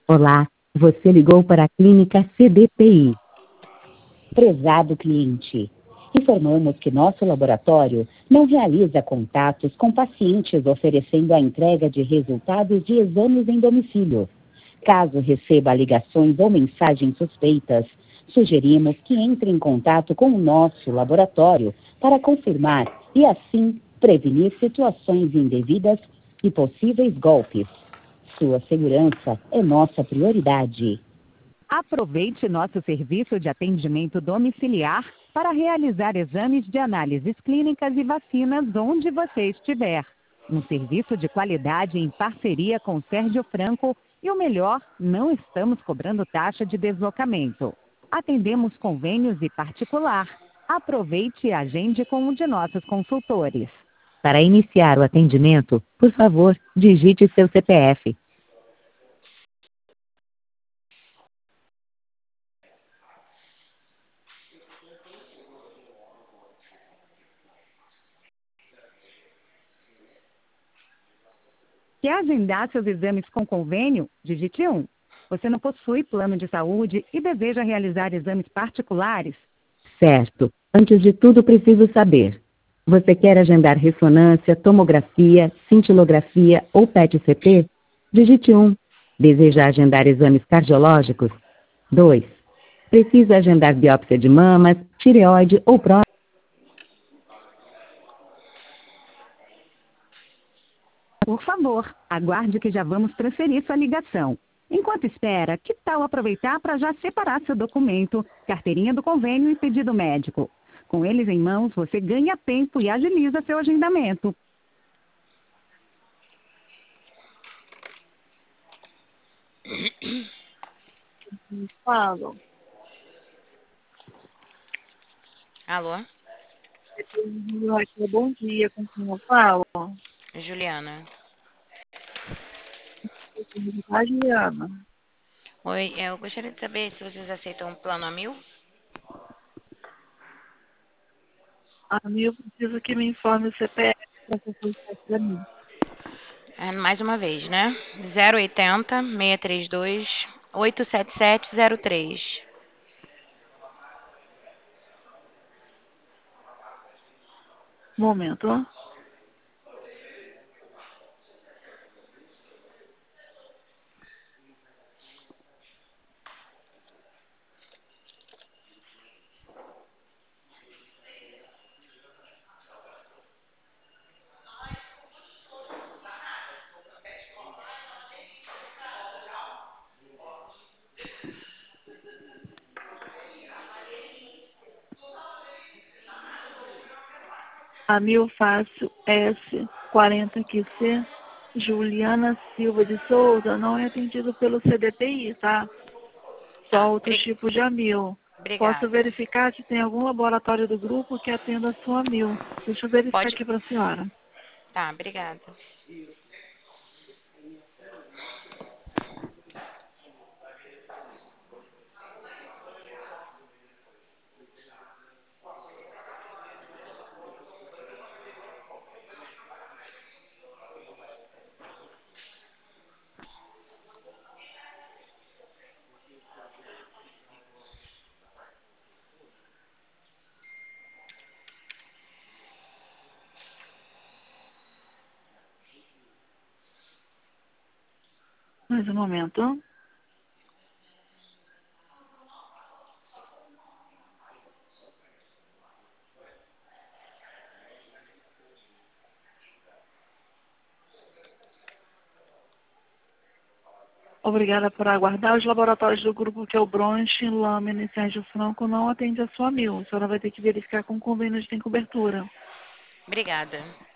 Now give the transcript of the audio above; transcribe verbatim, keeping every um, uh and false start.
Olá, você ligou para a clínica C D P I. Prezado cliente, informamos que nosso laboratório não realiza contatos com pacientes oferecendo a entrega de resultados de exames em domicílio. Caso receba ligações ou mensagens suspeitas, sugerimos que entre em contato com o nosso laboratório para confirmar e, assim, prevenir situações indevidas e possíveis golpes. Sua segurança é nossa prioridade. Aproveite nosso serviço de atendimento domiciliar para realizar exames de análises clínicas e vacinas onde você estiver. Um serviço de qualidade em parceria com Sérgio Franco e o melhor, não estamos cobrando taxa de deslocamento. Atendemos convênios e particular. Aproveite e agende com um de nossos consultores. Para iniciar o atendimento, por favor, digite seu C P F. Quer agendar seus exames com convênio? Digite um. Você não possui plano de saúde e deseja realizar exames particulares? Certo. Antes de tudo, preciso saber. Você quer agendar ressonância, tomografia, cintilografia ou P E T-C T? Digite um. Deseja agendar exames cardiológicos? dois. Precisa agendar biópsia de mamas, tireoide ou próstata? Por favor, aguarde que já vamos transferir sua ligação. Enquanto espera, que tal aproveitar para já separar seu documento, carteirinha do convênio e pedido médico? Com eles em mãos, você ganha tempo e agiliza seu agendamento. Falo. Alô? Bom dia, com quem eu falo? Juliana. A Juliana. Oi, eu gostaria de saber se vocês aceitam um plano a mil? A mim eu preciso que me informe o C P F para solicitar para mim. É, mais uma vez, né? zero oitenta, seiscentos e trinta e dois, oitocentos e setenta e sete, zero três. Momento. A mil fácil S quarenta Q C Juliana Silva de Souza não é atendido pelo C D P I, tá? Só outros Bri- tipos de amil. Posso Obrigada. verificar se tem algum laboratório do grupo que atenda a sua amil. Deixa eu verificar Pode. aqui para a senhora. Tá, obrigada. Mais um momento. Obrigada por aguardar. Os laboratórios do grupo que é o Bronche, Lâmina e Sérgio Franco não atendem a sua mil. A senhora vai ter que verificar com convênios de tem cobertura. Obrigada.